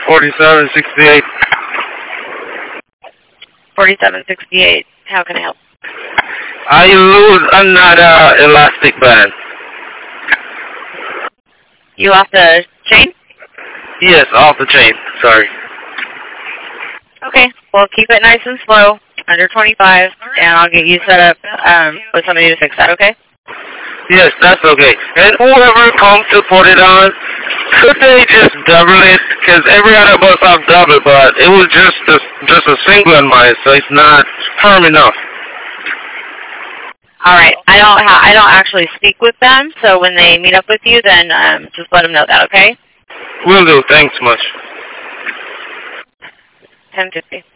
4768. 4768. How can I help? I lose another elastic band. You off the chain? Yes, off the chain. Sorry. Okay. Well, keep it nice and slow, under 25, and I'll get you set up with somebody to fix that, okay? Yes, that's okay. And whoever comes to put it on, could they just double it? Because every other bus I've double, but it was just a single on mine, so it's not firm enough. All right. I don't actually speak with them, so when they meet up with you, then just let them know that, okay? Will do. Thanks much. 10:50.